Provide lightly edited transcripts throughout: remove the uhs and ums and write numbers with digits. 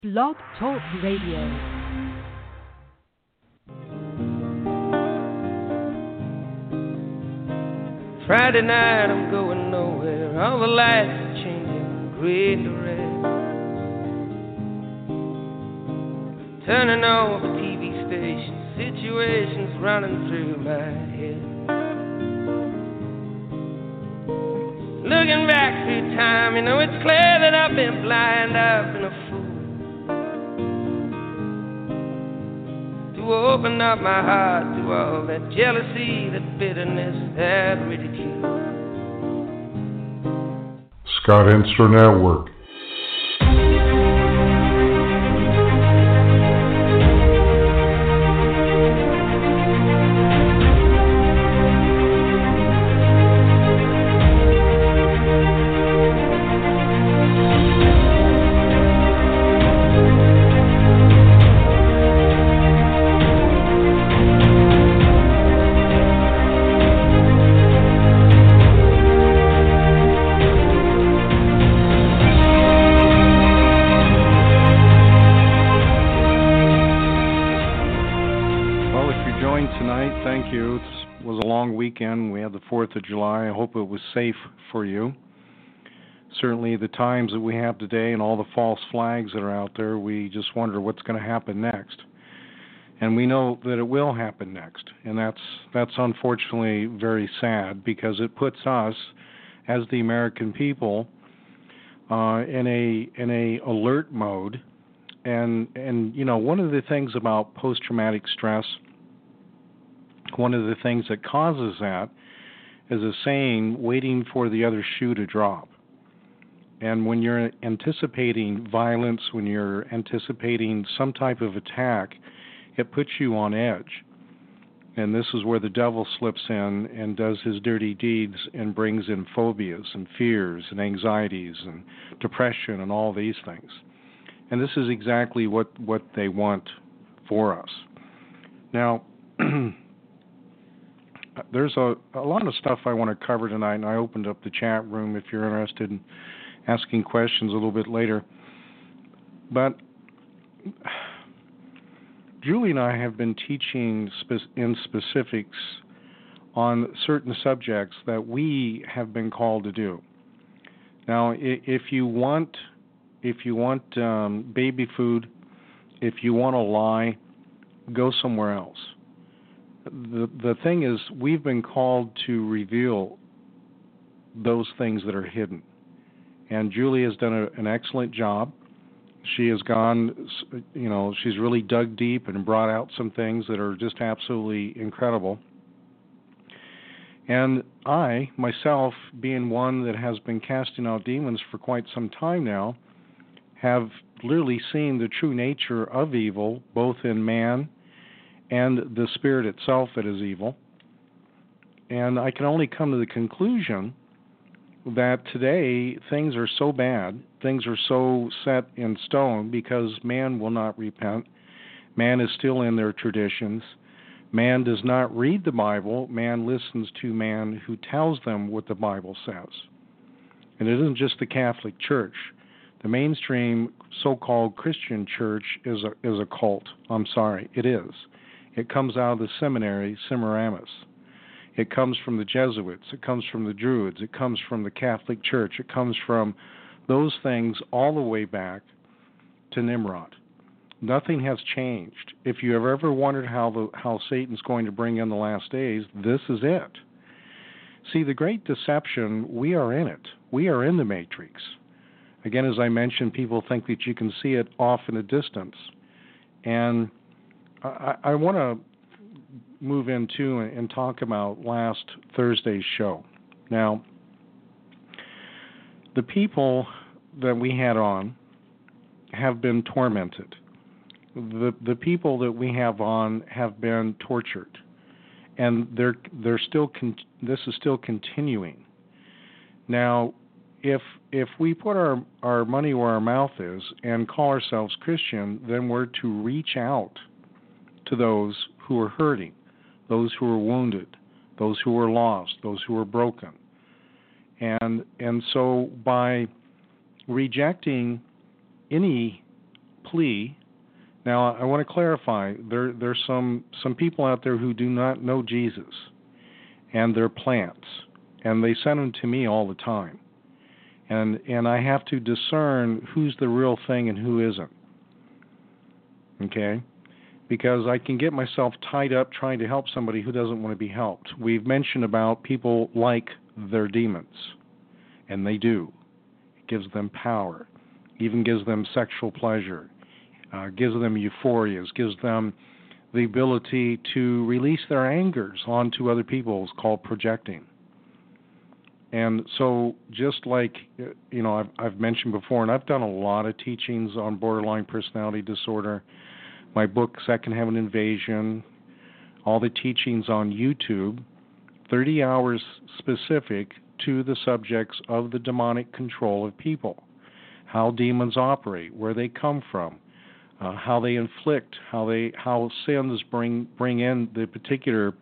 Blog Talk Radio. Friday night, I'm going nowhere. All the lights are changing from green to red. Turning on the TV station, situations running through my head. Looking back through time, you know it's clear that I've been blind, I've been a fool to open up my heart to all that jealousy, that bitterness, that ridicule. Scott Inster Network. Weekend. We had the 4th of July. I hope it was safe for you. Certainly the times that we have today and all the false flags that are out there, we just wonder what's going to happen next. And we know that it will happen next. And that's unfortunately very sad, because it puts us as the American people in a alert mode. And you know, one of the things about post-traumatic stress, one of the things that causes that is a saying, waiting for the other shoe to drop. And when you're anticipating violence, when you're anticipating some type of attack, it puts you on edge. And this is where the devil slips in and does his dirty deeds and brings in phobias and fears and anxieties and depression and all these things. And this is exactly what they want for us. Now, there's a lot of stuff I want to cover tonight, and I opened up the chat room if you're interested in asking questions a little bit later. But Julie and I have been teaching in specifics on certain subjects that we have been called to do. Now, if you want baby food, if you want to lie, go somewhere else. The thing is, we've been called to reveal those things that are hidden. And Julie has done an excellent job. She has gone, you know, she's really dug deep and brought out some things that are just absolutely incredible. And I, myself, being one that has been casting out demons for quite some time now, have literally seen the true nature of evil, both in man and the spirit itself that is evil. And I can only come to the conclusion that today things are so bad, things are so set in stone, because man will not repent. Man is still in their traditions. Man does not read the Bible. Man listens to man who tells them what the Bible says. And it isn't just the Catholic Church. The mainstream so-called Christian church is a cult. I'm sorry, it is. It comes out of the seminary, Semiramis. It comes from the Jesuits. It comes from the Druids. It comes from the Catholic Church. It comes from those things all the way back to Nimrod. Nothing has changed. If you have ever wondered how Satan's going to bring in the last days, this is it. See, the great deception, we are in it. We are in the matrix. Again, as I mentioned, people think that you can see it off in the distance. And I want to move into and talk about last Thursday's show. Now, the people that we had on have been tormented. The people that we have on have been tortured, and they're still this is still continuing. Now, if we put our money where our mouth is and call ourselves Christian, then we're to reach out to those who are hurting, those who are wounded, those who are lost, those who are broken. And so by rejecting any plea. Now, I want to clarify, there's some people out there who do not know Jesus, and they're plants, and they send them to me all the time. And I have to discern who's the real thing and who isn't. Okay? Because I can get myself tied up trying to help somebody who doesn't want to be helped. We've mentioned about people like their demons, and they do. It gives them power, even gives them sexual pleasure. Gives them euphorias, gives them the ability to release their angers onto other people. It's called projecting. And so just like, I've mentioned before, and I've done a lot of teachings on borderline personality disorder. My book, Second Heaven Invasion, all the teachings on YouTube, 30 hours specific to the subjects of the demonic control of people, how demons operate, where they come from, how they inflict, how sins bring in the particular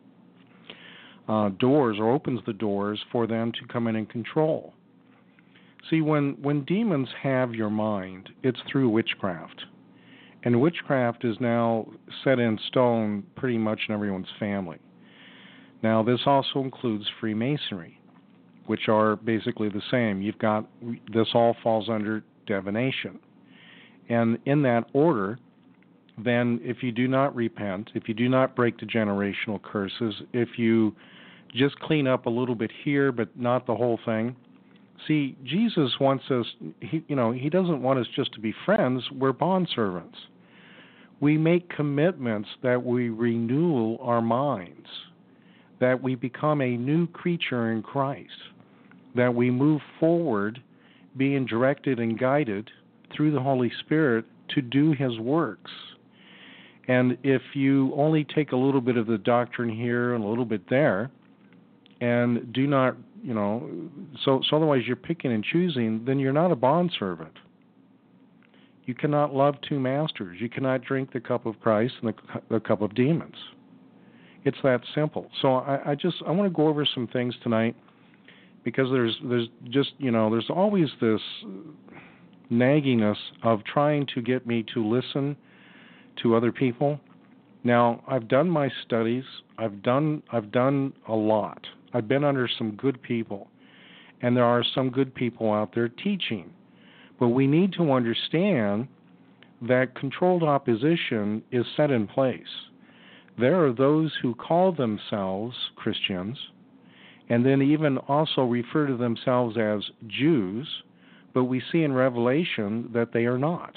doors, or opens the doors for them to come in and control. See, when demons have your mind, it's through witchcraft. And witchcraft is now set in stone pretty much in everyone's family. Now, this also includes Freemasonry, which are basically the same. This all falls under divination. And in that order, then if you do not repent, if you do not break the generational curses, if you just clean up a little bit here but not the whole thing. See, Jesus wants us, he doesn't want us just to be friends. We're bondservants. We make commitments that we renew our minds, that we become a new creature in Christ, that we move forward being directed and guided through the Holy Spirit to do His works. And if you only take a little bit of the doctrine here and a little bit there, and do not, so otherwise you're picking and choosing, then you're not a bondservant. You cannot love two masters. You cannot drink the cup of Christ and the cup of demons. It's that simple. So I want to go over some things tonight, because there's always this nagginess of trying to get me to listen to other people. Now, I've done my studies. I've done a lot. I've been under some good people, and there are some good people out there teaching. But we need to understand that controlled opposition is set in place. There are those who call themselves Christians, and then even also refer to themselves as Jews, but we see in Revelation that they are not.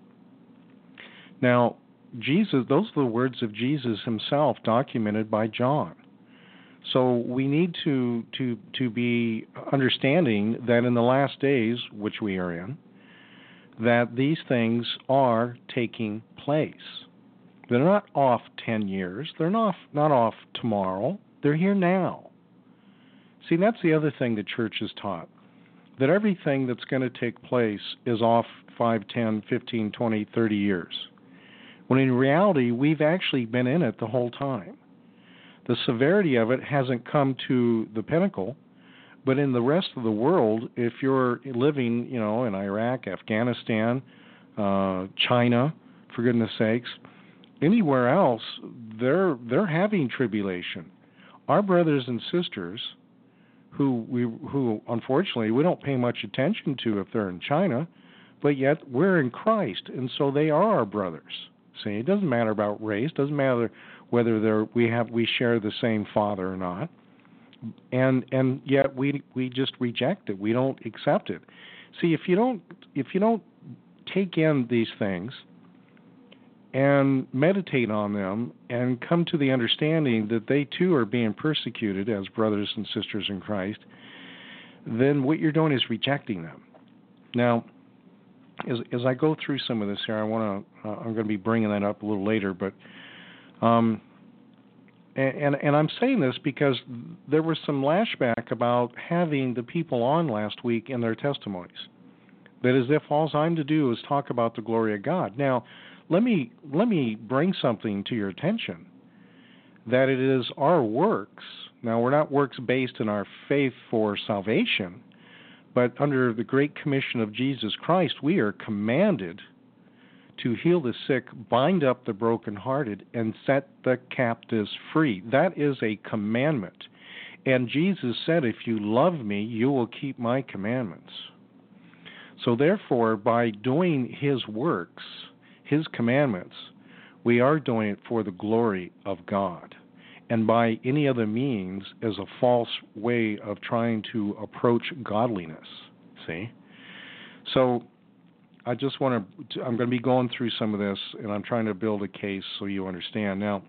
Now, Jesus, those are the words of Jesus himself, documented by John. So we need to be understanding that in the last days, which we are in, that these things are taking place. They're not off 10 years. They're not off tomorrow. They're here now. See, that's the other thing the church has taught, that everything that's going to take place is off 5, 10, 15, 20, 30 years. When in reality, we've actually been in it the whole time. The severity of it hasn't come to the pinnacle, but in the rest of the world, if you're living, in Iraq, Afghanistan, China, for goodness sakes, anywhere else, they're having tribulation. Our brothers and sisters, who unfortunately we don't pay much attention to if they're in China, but yet we're in Christ, and so they are our brothers. See, it doesn't matter about race, doesn't matter whether we share the same Father or not, and yet we just reject it. We don't accept it. See, if you don't take in these things and meditate on them and come to the understanding that they too are being persecuted as brothers and sisters in Christ, then what you're doing is rejecting them. Now, as I go through some of this here, I'm going to be bringing that up a little later, but and I'm saying this because there was some lashback about having the people on last week in their testimonies, that as if all I'm to do is talk about the glory of God. Now, let me bring something to your attention, that it is our works. Now, we're not works based in our faith for salvation, but under the Great Commission of Jesus Christ, we are commanded to heal the sick, bind up the brokenhearted, and set the captives free. That is a commandment. And Jesus said, if you love me, you will keep my commandments. So therefore, by doing his works, his commandments, we are doing it for the glory of God. And by any other means is a false way of trying to approach godliness. See? So I just want to, I'm going to be going through some of this, and I'm trying to build a case so you understand. Now,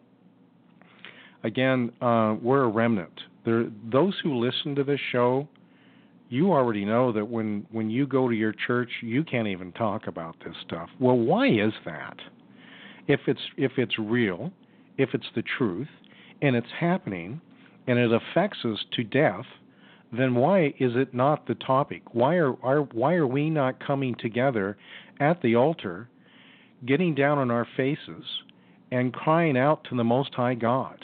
again, we're a remnant. Those who listen to this show, you already know that when you go to your church, you can't even talk about this stuff. Well, why is that? If it's real, if it's the truth, and it's happening, and it affects us to death, then why is it not the topic? Why are we not coming together at the altar, getting down on our faces, and crying out to the Most High God?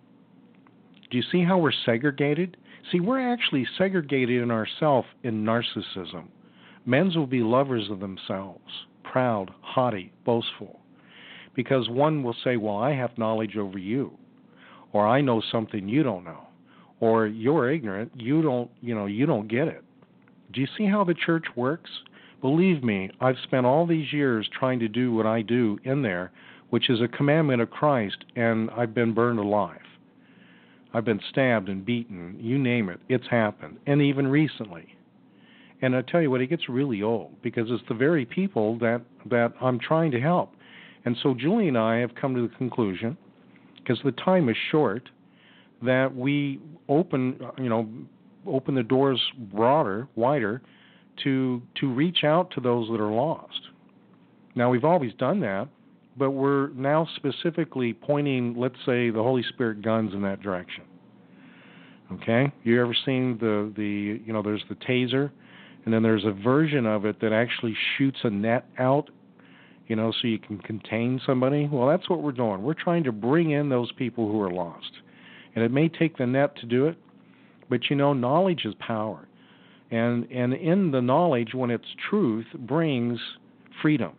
Do you see how we're segregated? See, we're actually segregated in ourselves in narcissism. Men will be lovers of themselves, proud, haughty, boastful. Because one will say, well, I have knowledge over you, or I know something you don't know, or you're ignorant, you don't get it. Do you see how the church works? Believe me, I've spent all these years trying to do what I do in there, which is a commandment of Christ, and I've been burned alive. I've been stabbed and beaten, you name it, it's happened, and even recently. And I tell you what, it gets really old, because it's the very people that I'm trying to help. And so Julie and I have come to the conclusion, because the time is short, that we open the doors wider, to reach out to those that are lost. Now, we've always done that, but we're now specifically pointing, let's say, the Holy Spirit guns in that direction. Okay? You ever seen there's the taser, and then there's a version of it that actually shoots a net out, so you can contain somebody? Well, that's what we're doing. We're trying to bring in those people who are lost. And it may take the net to do it, but knowledge is power. And in the knowledge, when it's truth, brings freedom.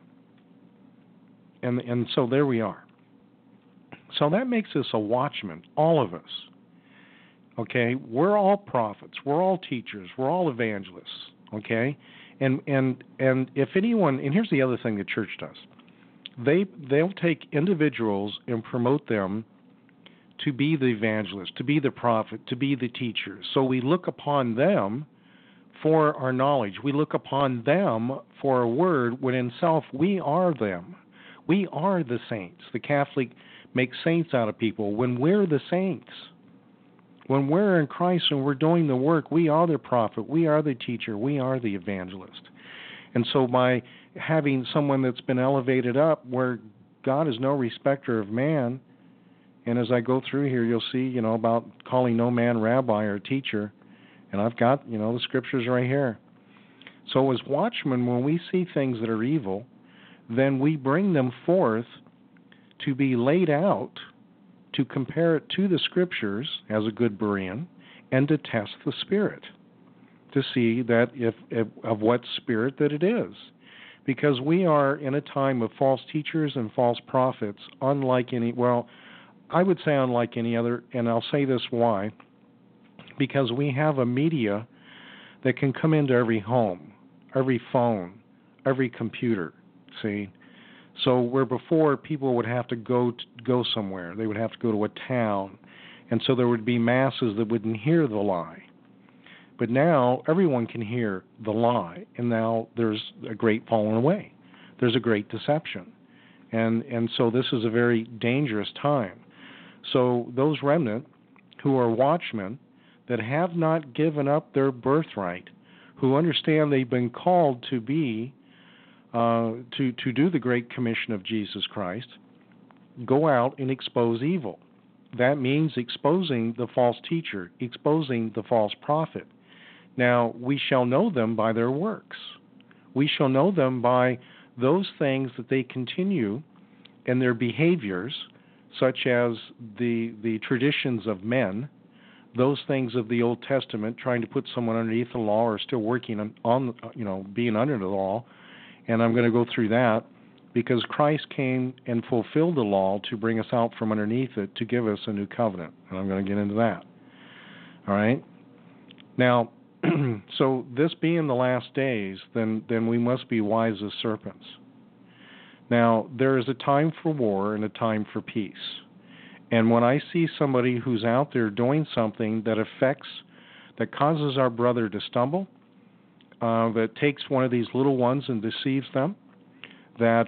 And so there we are. So that makes us a watchman, all of us. Okay? We're all prophets. We're all teachers. We're all evangelists. Okay? And if anyone, and here's the other thing the church does. They'll take individuals and promote them to be the evangelist, to be the prophet, to be the teacher. So we look upon them for our knowledge. We look upon them for a word, when in self we are them. We are the saints. The Catholic makes saints out of people. When we're the saints, when we're in Christ and we're doing the work, we are the prophet, we are the teacher, we are the evangelist. And so by having someone that's been elevated up where God is no respecter of man, and as I go through here, you'll see, about calling no man rabbi or teacher, and I've got, the scriptures right here. So as watchmen, when we see things that are evil, then we bring them forth to be laid out, to compare it to the scriptures as a good Berean, and to test the spirit, to see that if of what spirit that it is. Because we are in a time of false teachers and false prophets, unlike any other, and I'll say this why. Because we have a media that can come into every home, every phone, every computer, see? So where before people would have to go somewhere, they would have to go to a town, and so there would be masses that wouldn't hear the lie. But now everyone can hear the lie, and now there's a great falling away. There's a great deception. And so this is a very dangerous time. So those remnant who are watchmen that have not given up their birthright, who understand they've been called to be, to do the Great Commission of Jesus Christ, go out and expose evil. That means exposing the false teacher, exposing the false prophet. Now, we shall know them by their works. We shall know them by those things that they continue in their behaviors, such as the traditions of men, those things of the Old Testament, trying to put someone underneath the law or still working on being under the law, and I'm going to go through that. because Christ came and fulfilled the law to bring us out from underneath it to give us a new covenant. And I'm going to get into that. All right? Now, so this being the last days, then we must be wise as serpents. Now, there is a time for war and a time for peace. And when I see somebody who's out there doing something that causes our brother to stumble, that takes one of these little ones and deceives them, that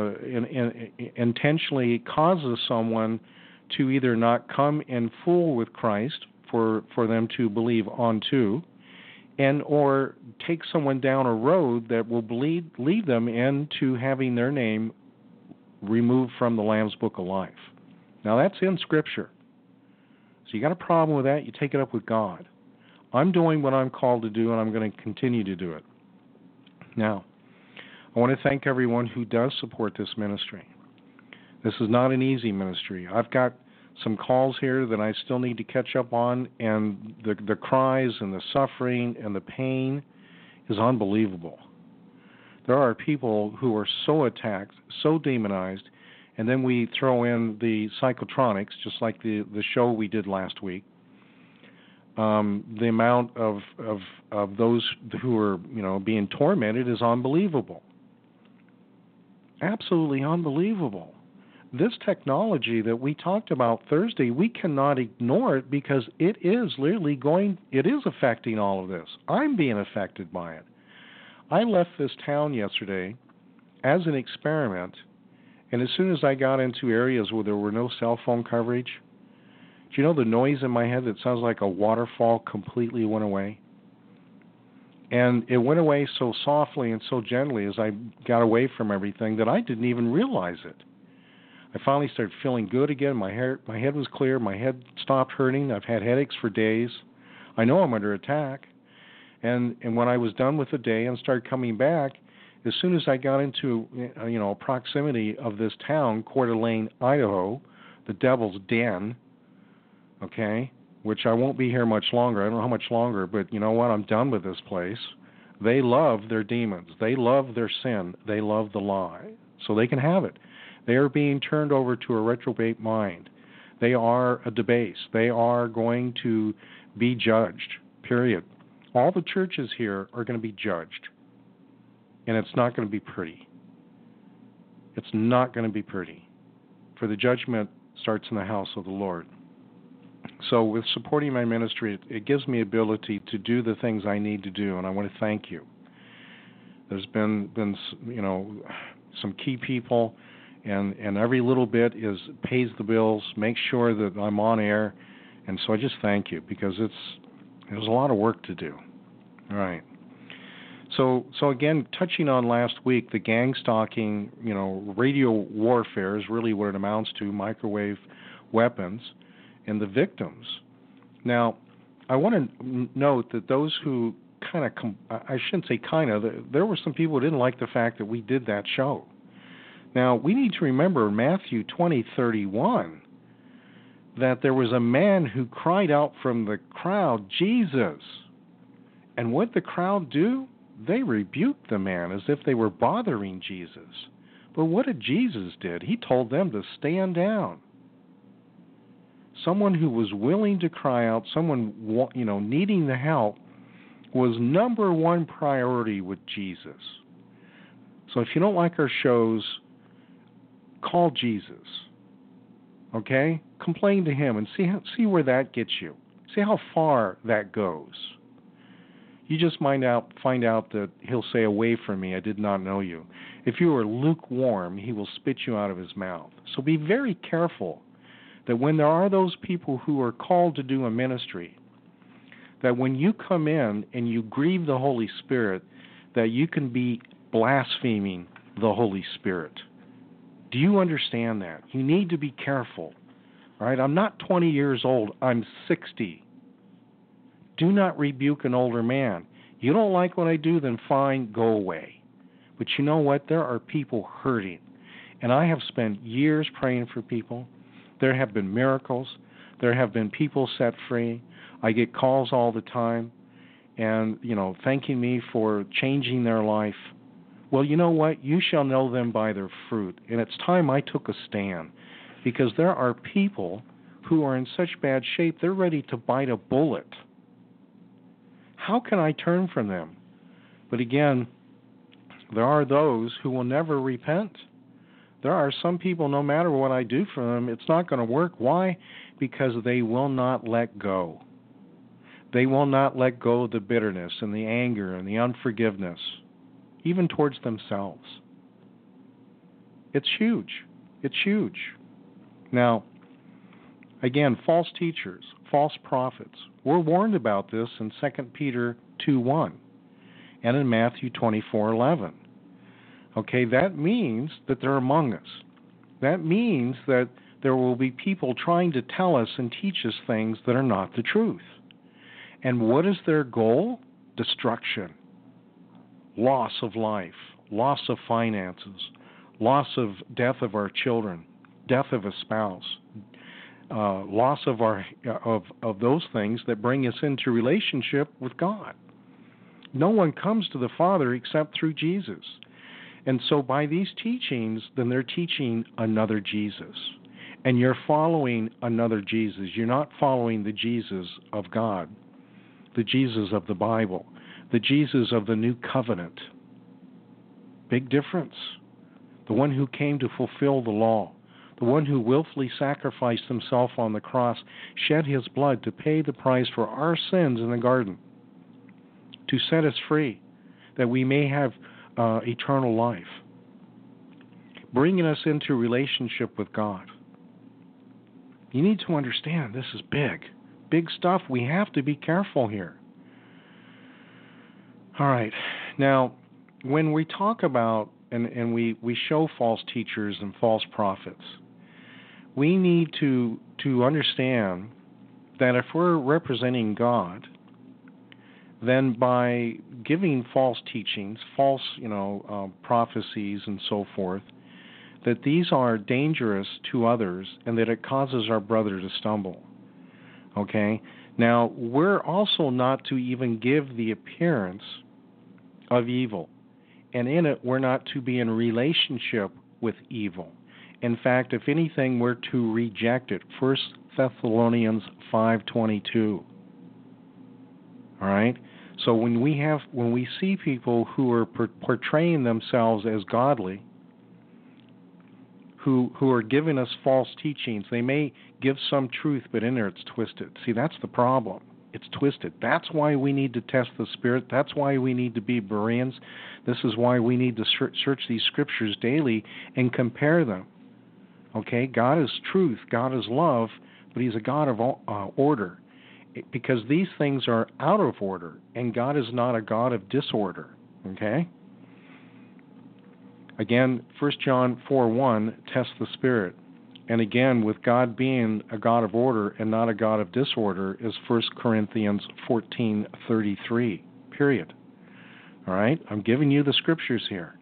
intentionally causes someone to either not come in full with Christ for them to believe onto, and or take someone down a road that will lead them into having their name removed from the Lamb's Book of Life. Now that's in Scripture. So you got a problem with that, you take it up with God. I'm doing what I'm called to do, and I'm going to continue to do it. Now, I want to thank everyone who does support this ministry. This is not an easy ministry. I've got some calls here that I still need to catch up on, and the cries and the suffering and the pain is unbelievable. There are people who are so attacked, so demonized, and then we throw in the psychotronics, just like the show we did last week. The amount of those who are being tormented is unbelievable. Absolutely unbelievable. This technology that we talked about Thursday, we cannot ignore it because it is literally it is affecting all of this. I'm being affected by it. I left this town yesterday as an experiment, and as soon as I got into areas where there were no cell phone coverage, do you know the noise in my head that sounds like a waterfall completely went away? And it went away so softly and so gently as I got away from everything that I didn't even realize it. I finally started feeling good again. My head was clear. My head stopped hurting. I've had headaches for days. I know I'm under attack. And when I was done with the day and started coming back, as soon as I got into proximity of this town, Coeur d'Alene, Idaho, the Devil's Den, okay, which I won't be here much longer. I don't know how much longer, but you know what? I'm done with this place. They love their demons. They love their sin. They love the lie. So they can have it. They are being turned over to a reprobate mind. They are a debased. They are going to be judged, period. All the churches here are going to be judged. And it's not going to be pretty. It's not going to be pretty. For the judgment starts in the house of the Lord. So with supporting my ministry, it gives me ability to do the things I need to do, and I want to thank you. There's been some key people, and every little bit pays the bills, makes sure that I'm on air, and so I just thank you because there's a lot of work to do. All right. So again, touching on last week, the gang stalking, radio warfare is really what it amounts to, microwave weapons, and the victims. Now, I want to note that those who I shouldn't say there were some people who didn't like the fact that we did that show. Now, we need to remember Matthew 20:31, that there was a man who cried out from the crowd, Jesus. And what did the crowd do? They rebuked the man as if they were bothering Jesus. But what did Jesus do? He told them to stand down. Someone who was willing to cry out, someone needing the help, was number one priority with Jesus. So if you don't like our shows, call Jesus. Okay? Complain to him and see where that gets you. See how far that goes. You just find out that he'll say, away from me, I did not know you. If you are lukewarm, he will spit you out of his mouth. So be very careful that when there are those people who are called to do a ministry, that when you come in and you grieve the Holy Spirit, that you can be blaspheming the Holy Spirit. Do you understand that? You need to be careful. All right? I'm not 20 years old. I'm 60. Do not rebuke an older man. You don't like what I do, then fine, go away. But you know what? There are people hurting. And I have spent years praying for people. There have been miracles. There have been people set free. I get calls all the time and, thanking me for changing their life Well, you know what? You shall know them by their fruit. And it's time I took a stand, because there are people who are in such bad shape, they're ready to bite a bullet. How can I turn from them? But again, there are those who will never repent. There are some people, no matter what I do for them, it's not going to work. Why? Because they will not let go. They will not let go of the bitterness and the anger and the unforgiveness, even towards themselves. It's huge. It's huge. Now, again, false teachers, false prophets. We're warned about this in 2 Peter 2:1 and in Matthew 24:11. Okay, that means that they're among us. That means that there will be people trying to tell us and teach us things that are not the truth. And what is their goal? Destruction, loss of life, loss of finances, loss of death of our children, death of a spouse, loss of those things that bring us into relationship with God. No one comes to the Father except through Jesus. And so by these teachings, then they're teaching another Jesus. And you're following another Jesus. You're not following the Jesus of God, the Jesus of the Bible, the Jesus of the New Covenant. Big difference. The one who came to fulfill the law, the one who willfully sacrificed himself on the cross, shed his blood to pay the price for our sins in the garden, to set us free, that we may have eternal life, bringing us into relationship with God. You need to understand this is big stuff. We have to be careful here. All right. Now, when we talk about and we show false teachers and false prophets, we need to understand that if we're representing God, then by giving false teachings, false, prophecies and so forth, that these are dangerous to others and that it causes our brother to stumble. Okay? Now, we're also not to even give the appearance of evil. And in it, we're not to be in relationship with evil. In fact, if anything, we're to reject it. 1 Thessalonians 5:22. All right? So when we see people who are portraying themselves as godly, who are giving us false teachings, they may give some truth, but in there it's twisted. See, that's the problem. It's twisted. That's why we need to test the Spirit. That's why we need to be Bereans. This is why we need to search these scriptures daily and compare them. Okay? God is truth. God is love, but He's a God of order. Because these things are out of order, and God is not a God of disorder. Okay? Again, 1 John 4:1, test the Spirit. And again, with God being a God of order and not a God of disorder, is 1 Corinthians 14:33, period. All right? I'm giving you the scriptures here.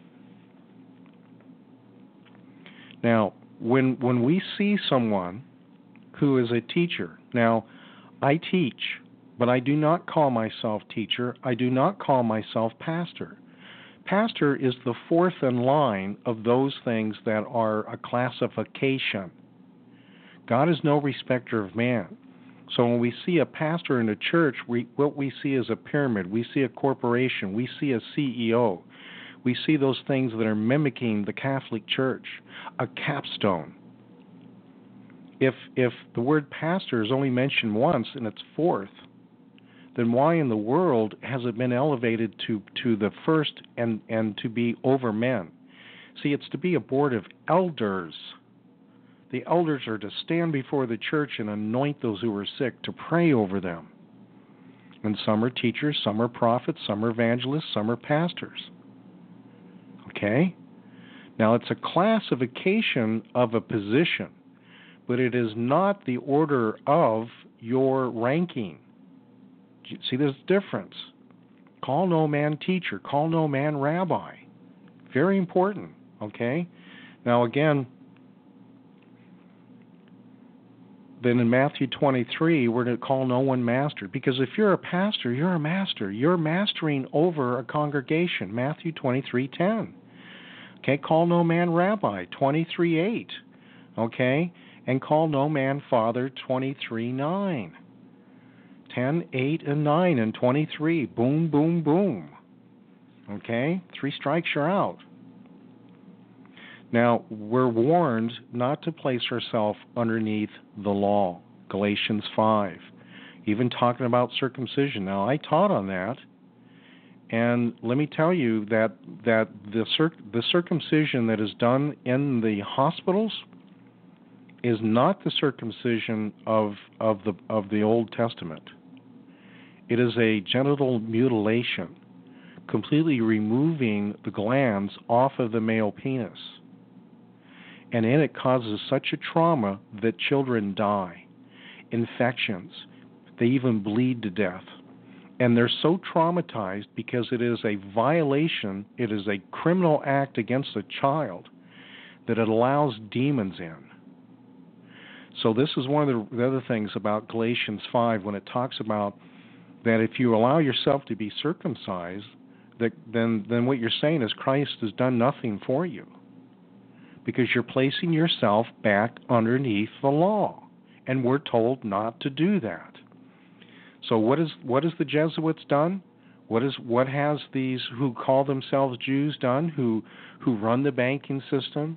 Now, when we see someone who is a teacher, now, I teach, but I do not call myself teacher. I do not call myself pastor. Pastor is the fourth in line of those things that are a classification. God is no respecter of man. So when we see a pastor in a church, what we see is a pyramid. We see a corporation. We see a CEO. We see those things that are mimicking the Catholic Church, a capstone. If the word pastor is only mentioned once and it's fourth, then why in the world has it been elevated to the first and to be over men? See, it's to be a board of elders. The elders are to stand before the church and anoint those who are sick, to pray over them. And some are teachers, some are prophets, some are evangelists, some are pastors. Okay? Now, it's a classification of a position, but it is not the order of your ranking. See, there's a difference. Call no man teacher. Call no man rabbi. Very important, okay? Now, again, then in Matthew 23, we're to call no one master. Because if you're a pastor, you're a master. You're mastering over a congregation. Matthew 23:10. Okay, call no man rabbi, 23:8. Okay, and call no man father, 23:9. 10, 8, and 9, and 23. Boom, boom, boom. Okay, 3 strikes, you're out. Now, we're warned not to place ourselves underneath the law, Galatians 5. Even talking about circumcision. Now, I taught on that, and let me tell you that the circumcision that is done in the hospitals is not the circumcision of the Old Testament. It is a genital mutilation, completely removing the glands off of the male penis. And in it causes such a trauma that children die. Infections. They even bleed to death. And they're so traumatized because it is a violation, it is a criminal act against a child, that it allows demons in. So this is one of the other things about Galatians 5 when it talks about that if you allow yourself to be circumcised, then what you're saying is Christ has done nothing for you, because you're placing yourself back underneath the law, and we're told not to do that. So what is the Jesuits done? What has these who call themselves Jews done, who run the banking system?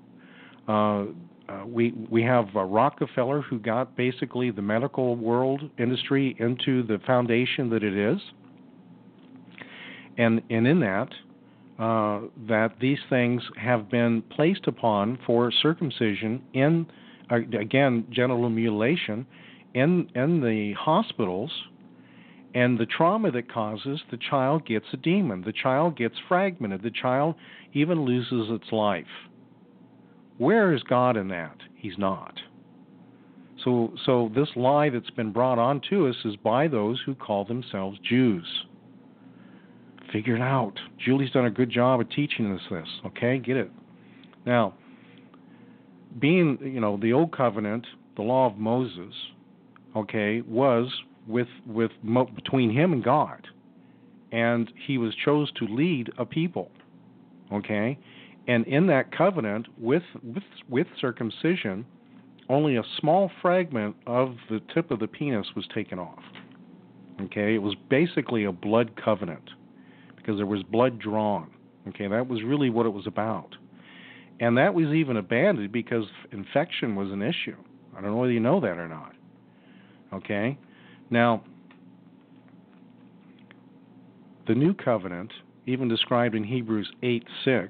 We have Rockefeller, who got basically the medical world industry into the foundation that it is, and in that these things have been placed upon for circumcision in, again, genital mutilation in the hospitals, and the trauma that causes, the child gets a demon, the child gets fragmented, the child even loses its life. Where is God in that? He's not. So this lie that's been brought onto us is by those who call themselves Jews. Figure it out. Julie's done a good job of teaching us this, okay? Get it. Now, being, the Old Covenant, the law of Moses, okay, was between him and God. And he was chose to lead a people, okay? And in that covenant, with circumcision, only a small fragment of the tip of the penis was taken off. Okay? It was basically a blood covenant, because there was blood drawn. Okay, that was really what it was about. And that was even abandoned because infection was an issue. I don't know whether you know that or not. Okay? Now, the new covenant, even described in Hebrews 8:6,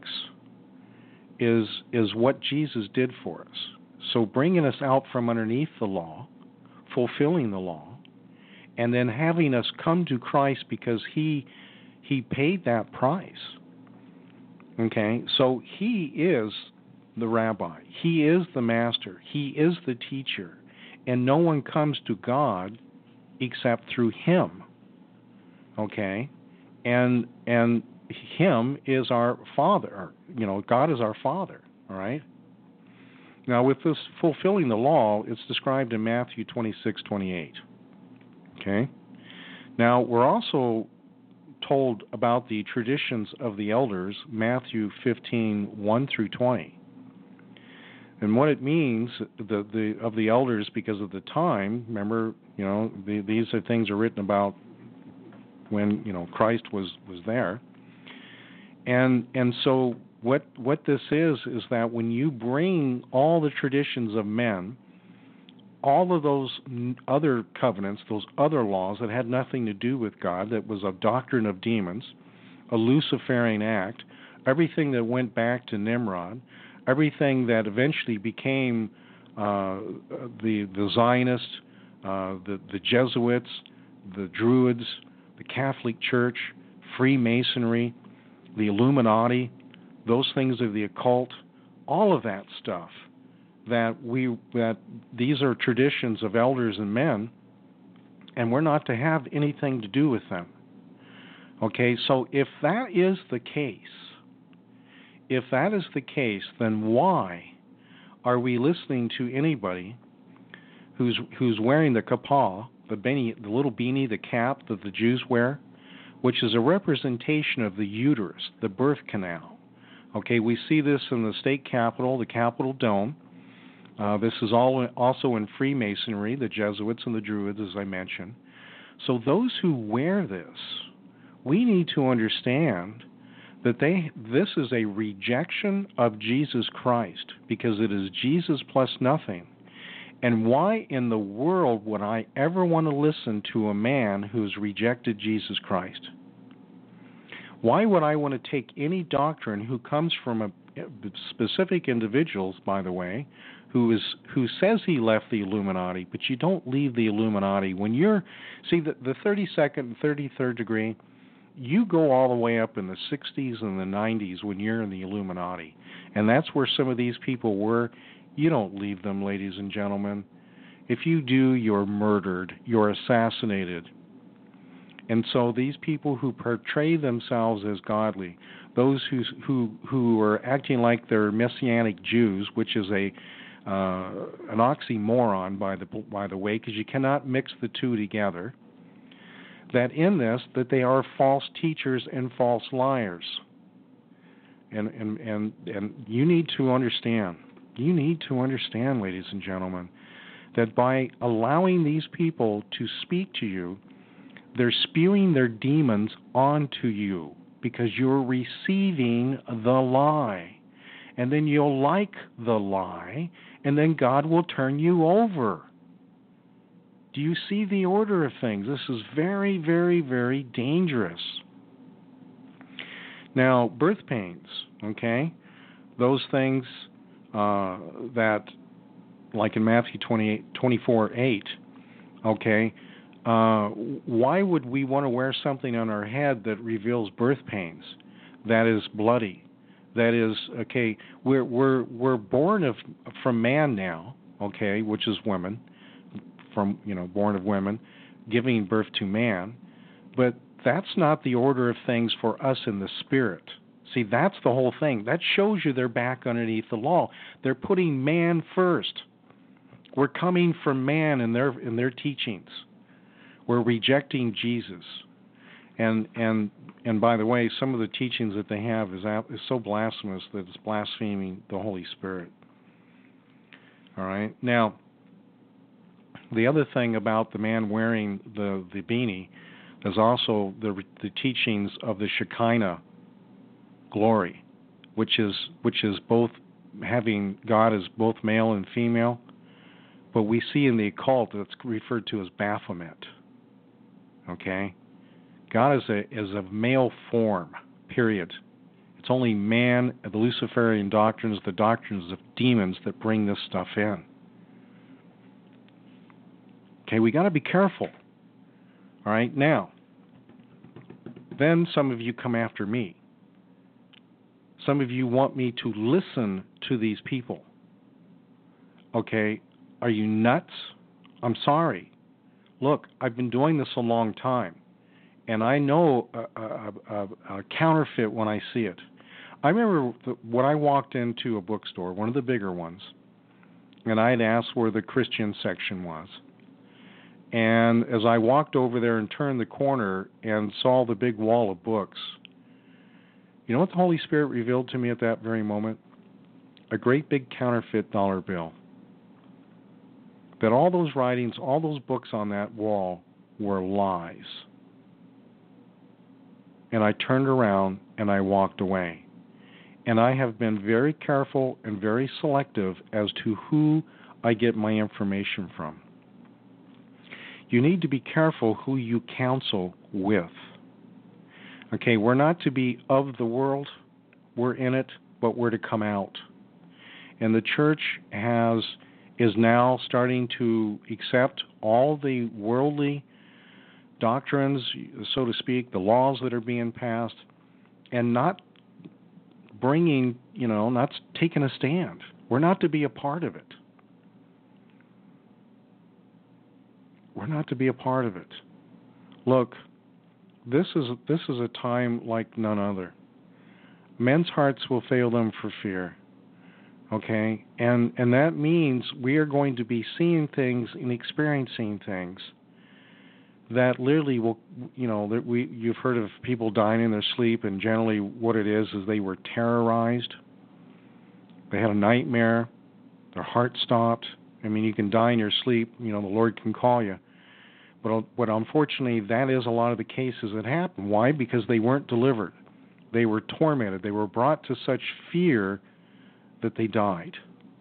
is what Jesus did for us. So bringing us out from underneath the law, fulfilling the law, and then having us come to Christ because He paid that price. Okay, so He is the rabbi. He is the master. He is the teacher. And no one comes to God except through Him. Okay? And Him is our Father. God is our Father. All right? Now, with this fulfilling the law, it's described in Matthew 26:28. Okay? Now, we're also told about the traditions of the elders, Matthew 15:1 through 20. And what it means of the elders, because of the time, remember, these are things are written about when, Christ was there. And so what this is that when you bring all the traditions of men, all of those other covenants, those other laws that had nothing to do with God, that was a doctrine of demons, a Luciferian act, everything that went back to Nimrod, everything that eventually became the Zionists, the Jesuits, the Druids, the Catholic Church, Freemasonry, the Illuminati, those things of the occult, all of that stuff, that these are traditions of elders and men, and we're not to have anything to do with them. Okay, so if that is the case, then why are we listening to anybody who's wearing the kippah, the little beanie, the cap that the Jews wear, which is a representation of the uterus, the birth canal. Okay, we see this in the state capitol, the Capitol Dome. This is also in Freemasonry, the Jesuits and the Druids, as I mentioned. So those who wear this, we need to understand that this is a rejection of Jesus Christ, because it is Jesus plus nothing. And why in the world would I ever want to listen to a man who's rejected Jesus Christ? Why would I want to take any doctrine who comes from a specific individuals, by the way, who says he left the Illuminati, but you don't leave the Illuminati when you're, see, the 32nd and 33rd degree, you go all the way up in the 60s and the 90s when you're in the Illuminati. And that's where some of these people were. You don't leave them, ladies and gentlemen. If you do, you're murdered. You're assassinated. And so these people who portray themselves as godly, those who are acting like they're Messianic Jews, which is an oxymoron, by the way, because you cannot mix the two together, that in this, that they are false teachers and false liars. And you need to understand, ladies and gentlemen, that by allowing these people to speak to you, they're spewing their demons onto you because you're receiving the lie. And then you'll like the lie, and then God will turn you over. Do you see the order of things? This is very, very, very dangerous. Now, birth pains, okay? Those things that, like in Matthew 24:8, okay, why would we want to wear something on our head that reveals birth pains? That is bloody. That is, okay, we're born from man now, okay, which is women, born of women, giving birth to man, but that's not the order of things for us in the spirit. See, that's the whole thing. That shows you they're back underneath the law. They're putting man first. We're coming from man in their teachings. We're rejecting Jesus. And by the way, some of the teachings that they have is so blasphemous that it's blaspheming the Holy Spirit. All right. Now, the other thing about the man wearing the beanie is also the teachings of the Shekinah glory, which is both having God as both male and female, but we see in the occult that's referred to as Baphomet. Okay, God is a male form. Period. It's only man, the Luciferian doctrines, the doctrines of demons that bring this stuff in. Okay, we got to be careful. All right, now, then some of you come after me. Some of you want me to listen to these people. Okay, are you nuts? I'm sorry. Look, I've been doing this a long time, and I know a counterfeit when I see it. I remember when I walked into a bookstore, one of the bigger ones, and I had asked where the Christian section was. And as I walked over there and turned the corner and saw the big wall of books, you know what the Holy Spirit revealed to me at that very moment? A great big counterfeit dollar bill. That all those writings, all those books on that wall were lies. And I turned around and I walked away. And I have been very careful and very selective as to who I get my information from. You need to be careful who you counsel with. Okay, we're not to be of the world. We're in it, but we're to come out. And the church is now starting to accept all the worldly doctrines, so to speak, the laws that are being passed, and not bringing, not taking a stand. We're not to be a part of it. We're not to be a part of it. Look, this is a time like none other. Men's hearts will fail them for fear. Okay? And that means we are going to be seeing things and experiencing things that literally will, you've heard of people dying in their sleep, and generally what it is they were terrorized. They had a nightmare. Their heart stopped. I mean, you can die in your sleep. The Lord can call you. But unfortunately, that is a lot of the cases that happen. Why? Because they weren't delivered. They were tormented. They were brought to such fear that they died.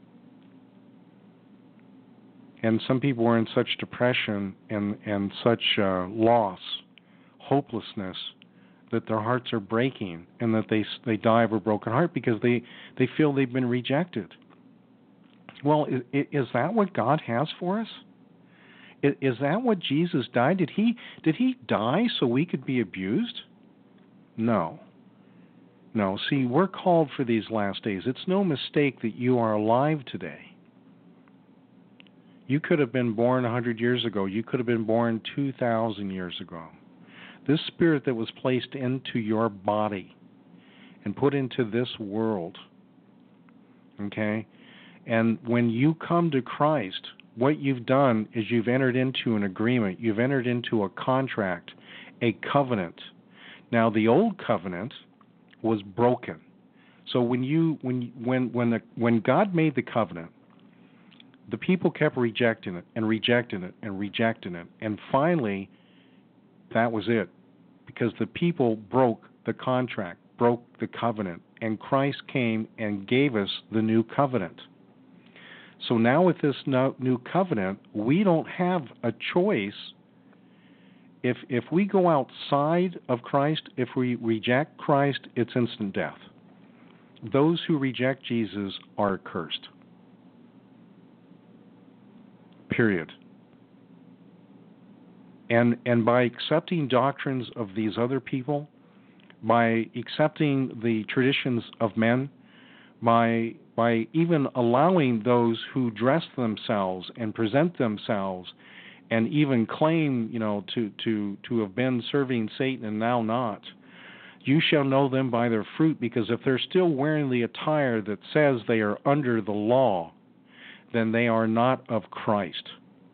And some people were in such depression and such loss, hopelessness, that their hearts are breaking, and that they die of a broken heart because they feel they've been rejected. Well, is that what God has for us? Is that what Jesus died? Did he die so we could be abused? No. See, we're called for these last days. It's no mistake that you are alive today. You could have been born 100 years ago. You could have been born 2,000 years ago. This spirit that was placed into your body and put into this world, okay? And when you come to Christ, what you've done is you've entered into an agreement. You've entered into a contract, a covenant. Now, the old covenant was broken. So when God made the covenant, the people kept rejecting it and rejecting it and rejecting it. And finally, that was it. Because the people broke the contract, broke the covenant, and Christ came and gave us the new covenant. So now with this new covenant, we don't have a choice. If we go outside of Christ, if we reject Christ, it's instant death. Those who reject Jesus are cursed. Period. And by accepting doctrines of these other people, by accepting the traditions of men, by even allowing those who dress themselves and present themselves and even claim, to have been serving Satan and now not, you shall know them by their fruit, because if they're still wearing the attire that says they are under the law, then they are not of Christ.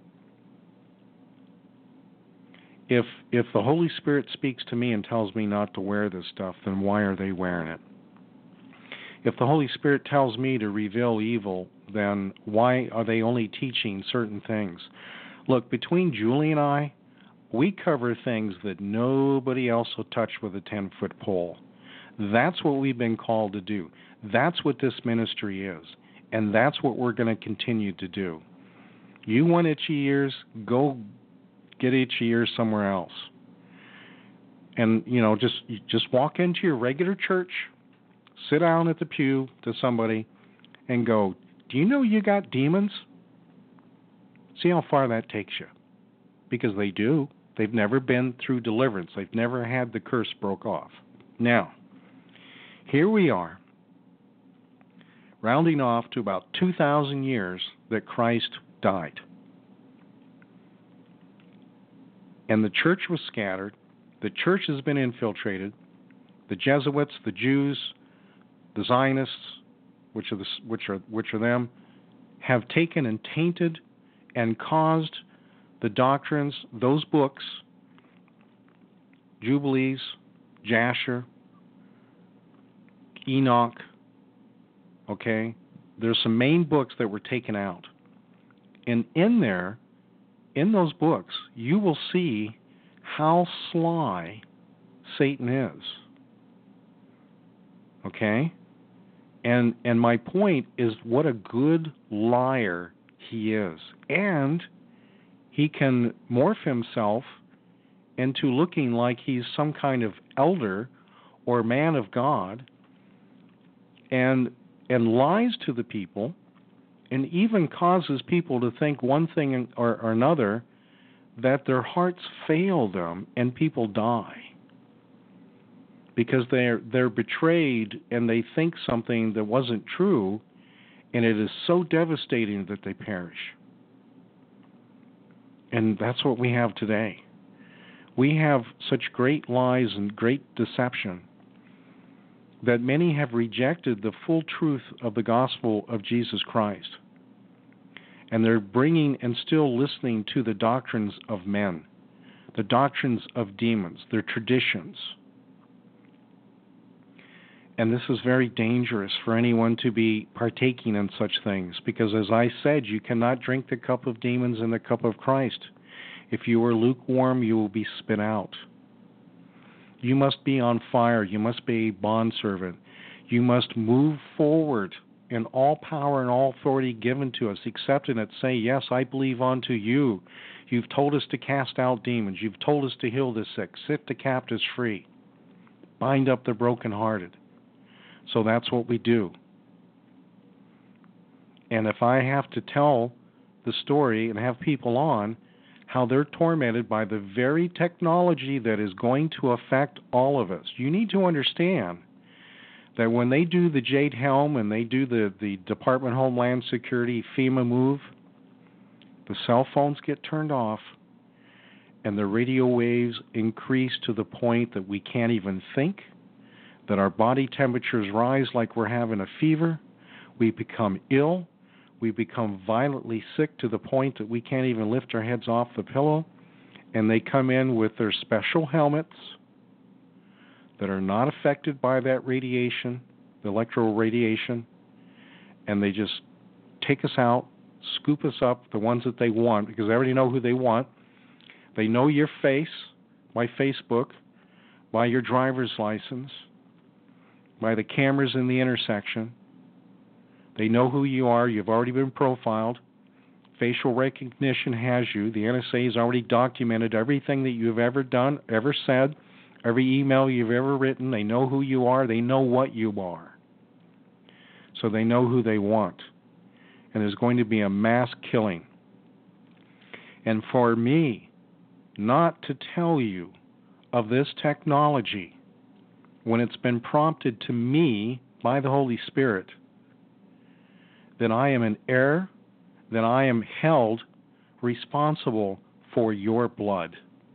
If the Holy Spirit speaks to me and tells me not to wear this stuff, then why are they wearing it? If the Holy Spirit tells me to reveal evil, then why are they only teaching certain things? Look, between Julie and I, we cover things that nobody else will touch with a 10-foot pole. That's what we've been called to do. That's what this ministry is. And that's what we're going to continue to do. You want itchy ears? Go get itchy ears somewhere else. And, just walk into your regular church, sit down at the pew to somebody, and go, do you know you got demons? See how far that takes you. Because they do. They've never been through deliverance. They've never had the curse broke off. Now, here we are, rounding off to about 2,000 years that Christ died. And the church was scattered. The church has been infiltrated. The Jesuits, the Jews, the Zionists, which are them, have taken and tainted and caused the doctrines, those books, Jubilees, Jasher, Enoch, okay? There's some main books that were taken out. And in there, in those books, you will see how sly Satan is. Okay? And my point is what a good liar he is. And he can morph himself into looking like he's some kind of elder or man of God and lies to the people and even causes people to think one thing or another, that their hearts fail them and people die because they're betrayed and they think something that wasn't true, and it is so devastating that they perish. And that's what we have today. We have such great lies and great deception. that many have rejected the full truth of the gospel of Jesus Christ. And they're bringing and still listening to the doctrines of men, the doctrines of demons, their traditions. And this is very dangerous for anyone to be partaking in such things, because as I said, you cannot drink the cup of demons and the cup of Christ. If you are lukewarm, you will be spit out. You must be on fire. You must be a bondservant. You must move forward in all power and all authority given to us, accepting it, say, yes, I believe unto you. You've told us to cast out demons. You've told us to heal the sick, set the captives free, bind up the brokenhearted. So that's what we do. And if I have to tell the story and have people on how they're tormented by the very technology that is going to affect all of us, you need to understand that when they do the Jade Helm and they do the Department of Homeland Security FEMA move, the cell phones get turned off and the radio waves increase to the point that we can't even think, that our body temperatures rise like we're having a fever, we become ill, we become violently sick to the point that we can't even lift our heads off the pillow, and they come in with their special helmets that are not affected by that radiation, the electro radiation, and they just take us out, scoop us up, the ones that they want, because they already know who they want. They know your face by Facebook, by your driver's license, by the cameras in the intersection. They know who you are. You've already been profiled. Facial recognition has you. The NSA has already documented everything that you've ever done, ever said, every email you've ever written. They know who you are. They know what you are. So they know who they want. And there's going to be a mass killing. And for me not to tell you of this technology when it's been prompted to me by the Holy Spirit, then I am in error, then I am held responsible for your blood.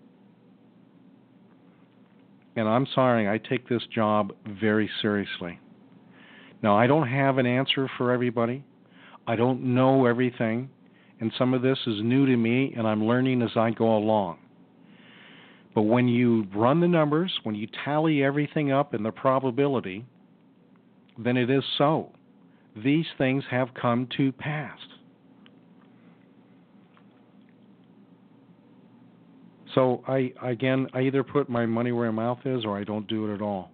And I'm sorry, I take this job very seriously. Now, I don't have an answer for everybody. I don't know everything, and some of this is new to me, and I'm learning as I go along. But when you run the numbers, when you tally everything up in the probability, then it is so. These things have come to pass. So I either put my money where my mouth is or I don't do it at all.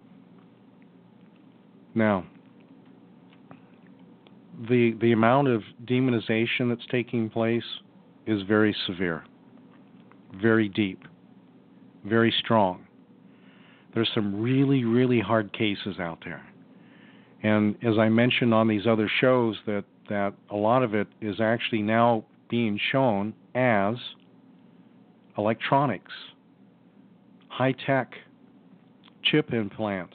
Now, the amount of demonization that's taking place is very severe, very deep, very strong. There's some really, really hard cases out there. And as I mentioned on these other shows, that a lot of it is actually now being shown as electronics, high-tech, chip implants,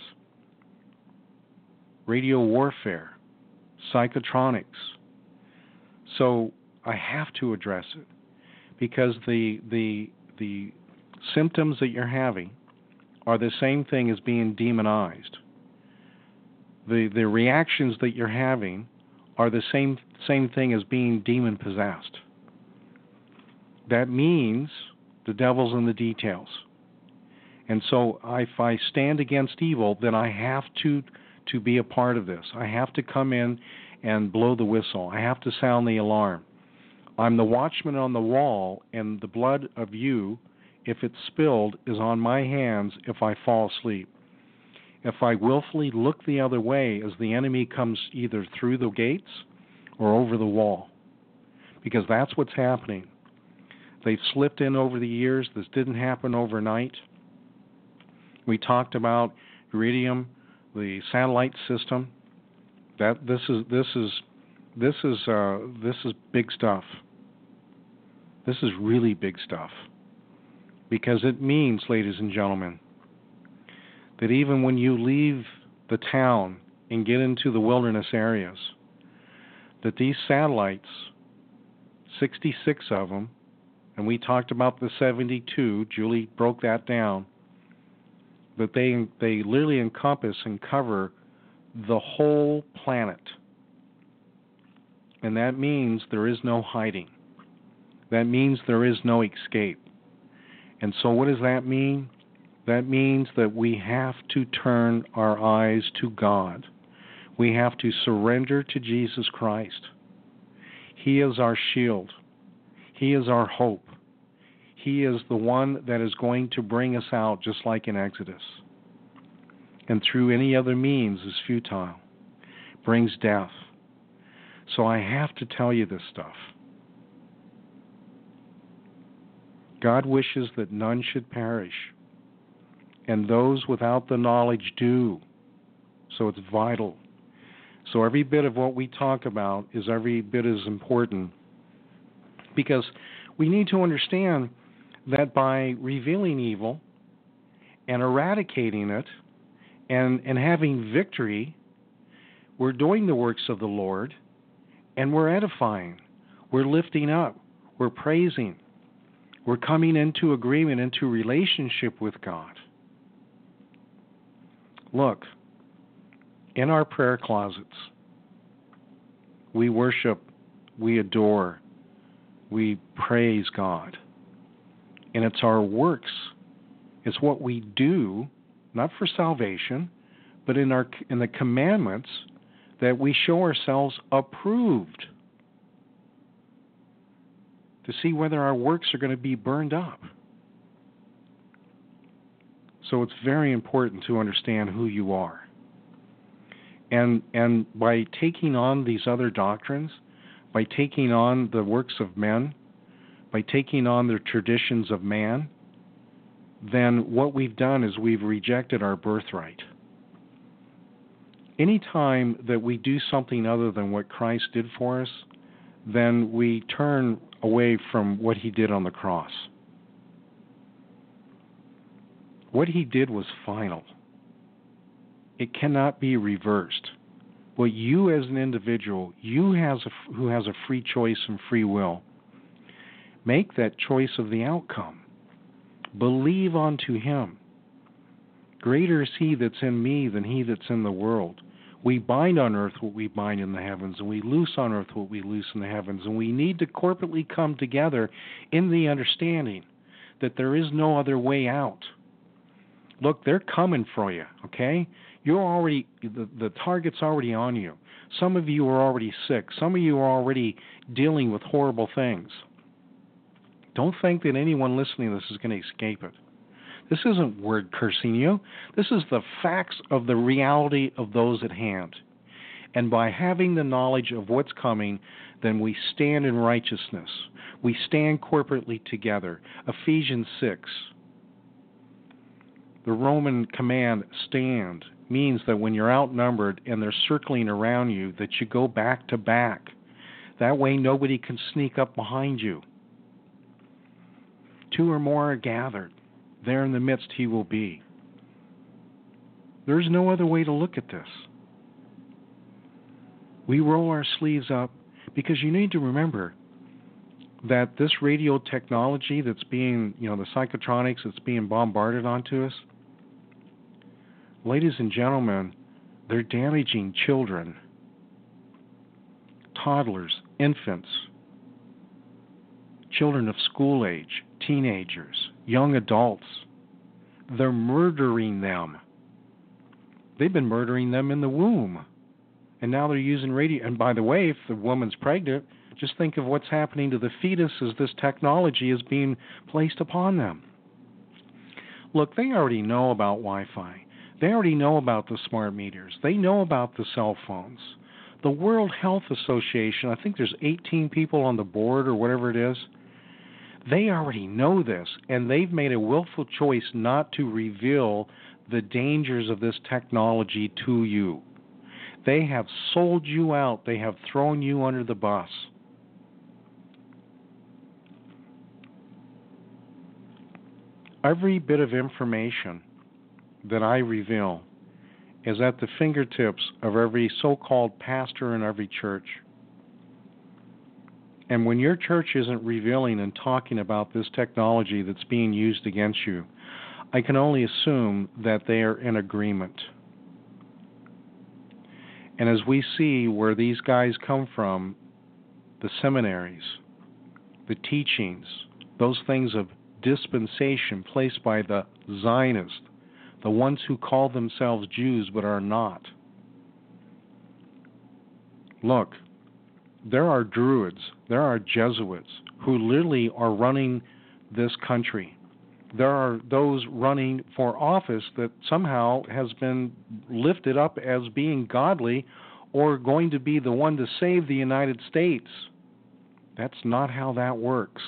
radio warfare, psychotronics. So I have to address it because the symptoms that you're having are the same thing as being demonized. The reactions that you're having are the same thing as being demon-possessed. That means the devil's in the details. And so if I stand against evil, then I have to be a part of this. I have to come in and blow the whistle. I have to sound the alarm. I'm the watchman on the wall, and the blood of you, if it's spilled, is on my hands if I fall asleep. If I willfully look the other way as the enemy comes either through the gates or over the wall, because that's what's happening. They've slipped in over the years. This didn't happen overnight. We talked about Iridium, the satellite system. This is big stuff. This is really big stuff, because it means, ladies and gentlemen, that even when you leave the town and get into the wilderness areas, that these satellites, 66 of them, and we talked about the 72, Julie broke that down, that they literally encompass and cover the whole planet. And that means there is no hiding. That means there is no escape. And so what does that mean? That means that we have to turn our eyes to God. We have to surrender to Jesus Christ. He is our shield. He is our hope. He is the one that is going to bring us out, just like in Exodus. And through any other means is futile, brings death. So I have to tell you this stuff. God wishes that none should perish, and those without the knowledge do. So it's vital. So every bit of what we talk about is every bit as important, because we need to understand that by revealing evil and eradicating it and having victory, we're doing the works of the Lord, and we're edifying, we're lifting up, we're praising, we're coming into agreement, into relationship with God. Look, in our prayer closets, we worship, we adore, we praise God. And it's our works, it's what we do, not for salvation, but in the commandments, that we show ourselves approved to see whether our works are going to be burned up. So it's very important to understand who you are. And by taking on these other doctrines, by taking on the works of men, by taking on the traditions of man, then what we've done is we've rejected our birthright. Any time that we do something other than what Christ did for us, then we turn away from what he did on the cross. What he did was final. It cannot be reversed. What you as an individual, who has a free choice and free will, make that choice of the outcome. Believe unto him. Greater is he that's in me than he that's in the world. We bind on earth what we bind in the heavens, and we loose on earth what we loose in the heavens. And we need to corporately come together in the understanding that there is no other way out. Look, they're coming for you, okay? You're already, the target's already on you. Some of you are already sick. Some of you are already dealing with horrible things. Don't think that anyone listening to this is going to escape it. This isn't word cursing you. This is the facts of the reality of those at hand. And by having the knowledge of what's coming, then we stand in righteousness. We stand corporately together. Ephesians 6. The Roman command, stand, means that when you're outnumbered and they're circling around you, that you go back to back. That way nobody can sneak up behind you. 2 or more are gathered. There in the midst he will be. There's no other way to look at this. We roll our sleeves up because you need to remember that this radio technology that's being, the psychotronics that's being bombarded onto us, ladies and gentlemen, they're damaging children, toddlers, infants, children of school age, teenagers, young adults. They're murdering them. They've been murdering them in the womb. And now they're using radio. And by the way, if the woman's pregnant, just think of what's happening to the fetus as this technology is being placed upon them. Look, they already know about Wi-Fi. They already know about the smart meters. They know about the cell phones. The World Health Association, I think there's 18 people on the board or whatever it is. They already know this, and they've made a willful choice not to reveal the dangers of this technology to you. They have sold you out. They have thrown you under the bus. Every bit of information that I reveal is at the fingertips of every so-called pastor in every church. And when your church isn't revealing and talking about this technology that's being used against you, I can only assume that they are in agreement. And as we see where these guys come from, the seminaries, the teachings, those things of dispensation placed by the Zionists, the ones who call themselves Jews but are not. Look, there are Druids, there are Jesuits who literally are running this country. There are those running for office that somehow has been lifted up as being godly or going to be the one to save the United States. That's not how that works.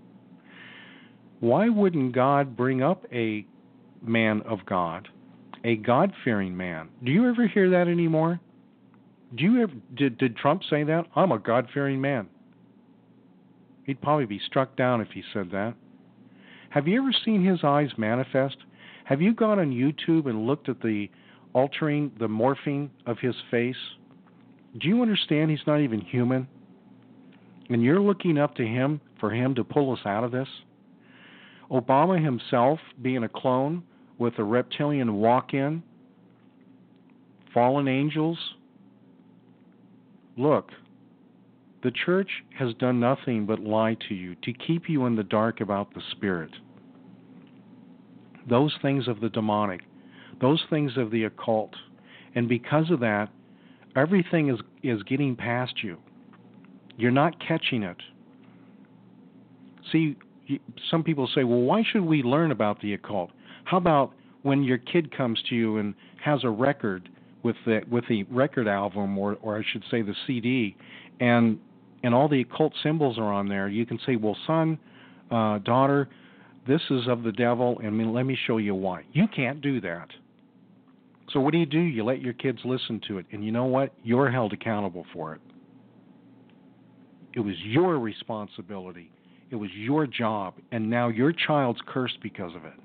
Why wouldn't God bring up a man of God, a God-fearing man? Do you ever hear that anymore? Did Trump say that? I'm a God-fearing man. He'd probably be struck down if he said that. Have you ever seen his eyes manifest? Have you gone on YouTube and looked at the altering, the morphing of his face? Do you understand he's not even human? And you're looking up to him for him to pull us out of this? Obama himself being a clone with a reptilian walk-in, fallen angels. Look, the church has done nothing but lie to you, to keep you in the dark about the Spirit. Those things of the demonic, those things of the occult. And because of that, everything is getting past you. You're not catching it. See, some people say, well, why should we learn about the occult? How about when your kid comes to you and has a record with the record album, or I should say the CD, and all the occult symbols are on there, you can say, well, son, daughter, this is of the devil, and let me show you why. You can't do that. So what do? You let your kids listen to it, and you know what? You're held accountable for it. It was your responsibility. It was your job, and now your child's cursed because of it.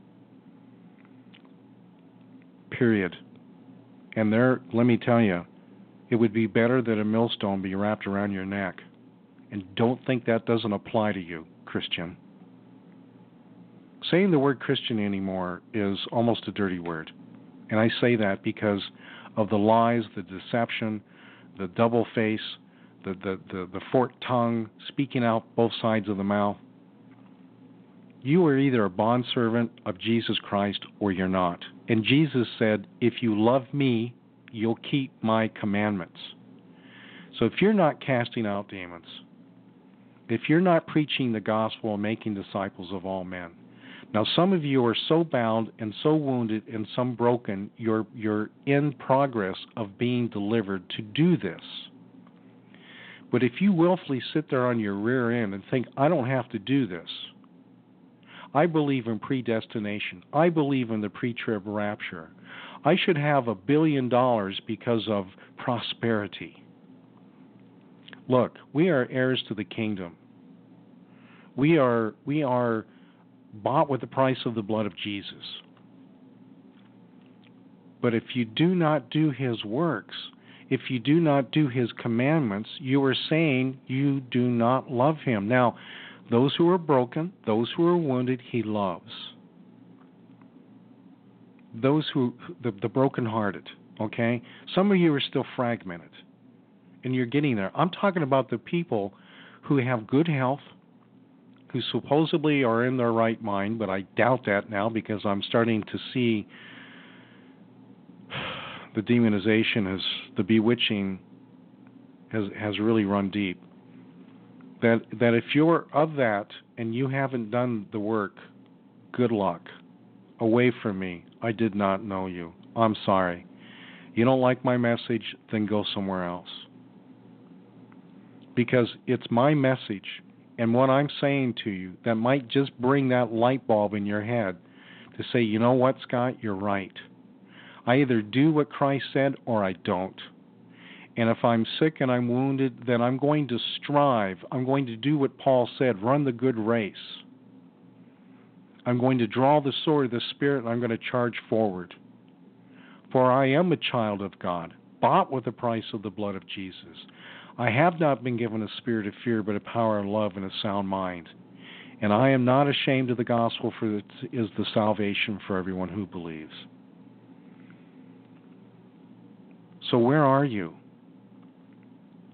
Period. And let me tell you, it would be better that a millstone be wrapped around your neck. And don't think that doesn't apply to you, Christian. Saying the word Christian anymore is almost a dirty word. And I say that because of the lies, the deception, the double face, the forked tongue, speaking out both sides of the mouth. You are either a bondservant of Jesus Christ or you're not. And Jesus said, if you love me, you'll keep my commandments. So if you're not casting out demons, if you're not preaching the gospel and making disciples of all men, now some of you are so bound and so wounded and so broken, you're in progress of being delivered to do this. But if you willfully sit there on your rear end and think, I don't have to do this, I believe in predestination. I believe in the pre-trib rapture. I should have $1 billion because of prosperity. Look, we are heirs to the kingdom. We are bought with the price of the blood of Jesus. But if you do not do his works, if you do not do his commandments, you are saying you do not love him. Now, those who are broken, those who are wounded, he loves. Those who, the brokenhearted, okay? Some of you are still fragmented, and you're getting there. I'm talking about the people who have good health, who supposedly are in their right mind, but I doubt that now because I'm starting to see the demonization, the bewitching has really run deep. That if you're of that and you haven't done the work, good luck. Away from me. I did not know you. I'm sorry. You don't like my message, then go somewhere else. Because it's my message and what I'm saying to you that might just bring that light bulb in your head to say, you know what, Scott, you're right. I either do what Christ said or I don't. And if I'm sick and I'm wounded, then I'm going to strive. I'm going to do what Paul said, run the good race. I'm going to draw the sword of the Spirit and I'm going to charge forward. For I am a child of God, bought with the price of the blood of Jesus. I have not been given a spirit of fear, but a power of love and a sound mind. And I am not ashamed of the gospel, for it is the salvation for everyone who believes. So where are you?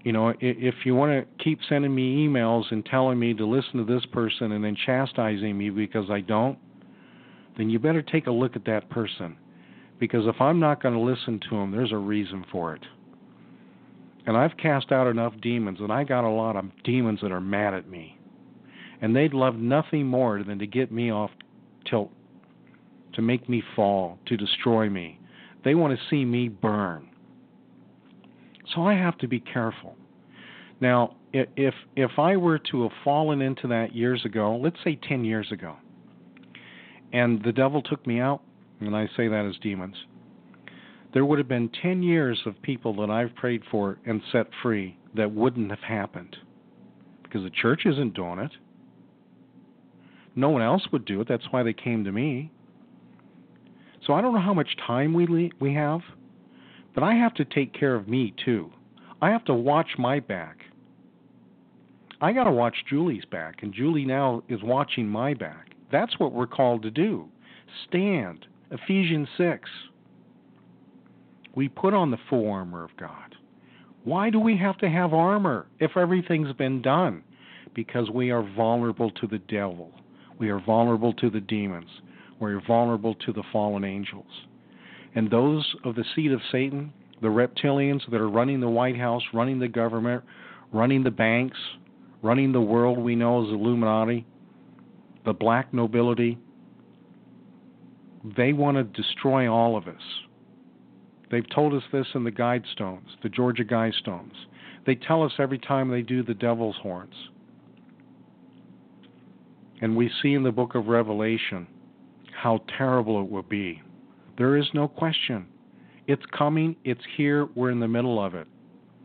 If you want to keep sending me emails and telling me to listen to this person and then chastising me because I don't, then you better take a look at that person. Because if I'm not going to listen to them, there's a reason for it. And I've cast out enough demons, and I got a lot of demons that are mad at me. And they'd love nothing more than to get me off tilt, to make me fall, to destroy me. They want to see me burn. So I have to be careful. Now, if I were to have fallen into that years ago, let's say 10 years ago, and the devil took me out, and I say that as demons, there would have been 10 years of people that I've prayed for and set free that wouldn't have happened. Because the church isn't doing it. No one else would do it. That's why they came to me. So I don't know how much time we have, but I have to take care of me too. I have to watch my back. I got to watch Julie's back, and Julie now is watching my back. That's what we're called to do. Stand. Ephesians 6. We put on the full armor of God. Why do we have to have armor if everything's been done? Because we are vulnerable to the devil. We are vulnerable to the demons. We are vulnerable to the fallen angels. And those of the seed of Satan, the reptilians that are running the White House, running the government, running the banks, running the world we know as Illuminati, the black nobility, they want to destroy all of us. They've told us this in the Guidestones, the Georgia Guidestones. They tell us every time they do the devil's horns. And we see in the book of Revelation how terrible it will be. There is no question. It's coming. It's here. We're in the middle of it.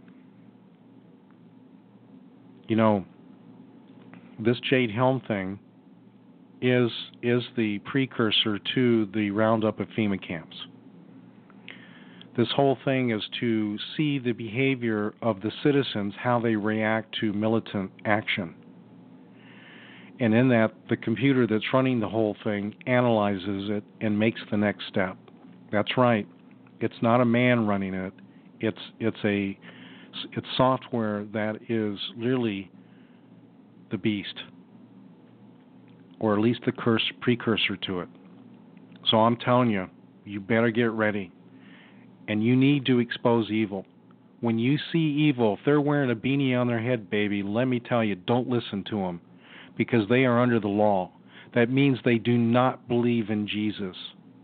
This Jade Helm thing is the precursor to the roundup of FEMA camps. This whole thing is to see the behavior of the citizens, how they react to militant action. And in that, the computer that's running the whole thing analyzes it and makes the next step. That's right. It's not a man running it. It's software that is literally the beast, or at least the precursor to it. So I'm telling you, you better get ready. And you need to expose evil. When you see evil, if they're wearing a beanie on their head, baby, let me tell you, don't listen to them, because they are under the law. That means they do not believe in Jesus.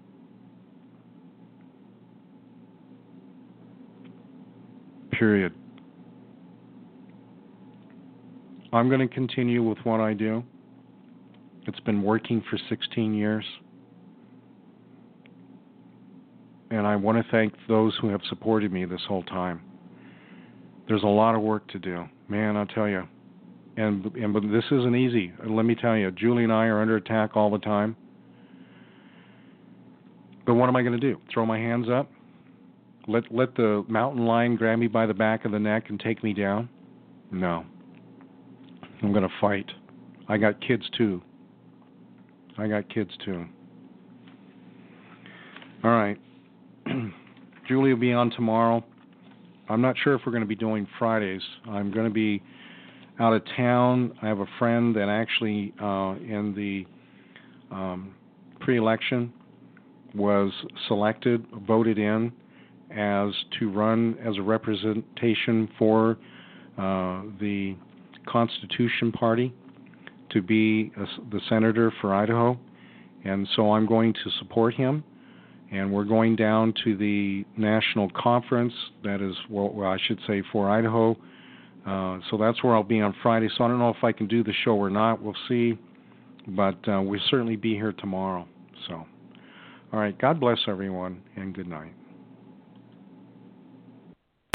Period. I'm going to continue with what I do. It's been working for 16 years. And I want to thank those who have supported me this whole time. There's a lot of work to do. Man, I'll tell you. But this isn't easy. Let me tell you, Julie and I are under attack all the time. But what am I going to do? Throw my hands up? Let the mountain lion grab me by the back of the neck and take me down? No. I'm going to fight. I got kids too. All right. Julie will be on tomorrow. I'm not sure if we're going to be doing Fridays. I'm going to be out of town. I have a friend that actually in the pre-election was selected, voted in as to run as a representation for the Constitution Party to be the senator for Idaho. And so I'm going to support him. And we're going down to the national conference, that is, well, I should say, for Idaho. So that's where I'll be on Friday. So I don't know if I can do the show or not. We'll see. But we'll certainly be here tomorrow. So, all right. God bless everyone, and good night.